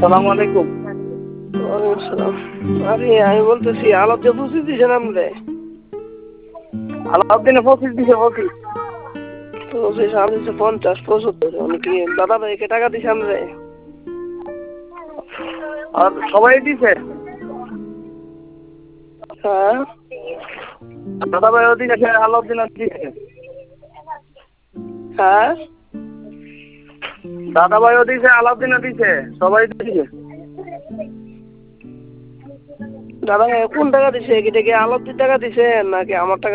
সালাম আলাইকুম। ওয়ালাইকুম আসসালাম। আরে আমি বলতেছি আলাপ যে বুঝিয়ে দিয়েছেন আপনি আলাউদ্দিনে 25 দিছে 25। তো সেই সামনে 50-75 মানে কি দাদা ভাইকে টাকা দিছে আমরা? আর সবাই দিছে। হ্যাঁ দাদা ভাইও দিয়েছে, আলাউদ্দিনও দিয়েছে। হ্যাঁ দাদা ভাইও দিয়েছে, আলাউদ্দিনও দিয়েছে, সবাই দিয়েছে। দাদা ভাই কোন টাকা দিছে? এটা কি আলাদির টাকা দিছে নাকি আমার টাকা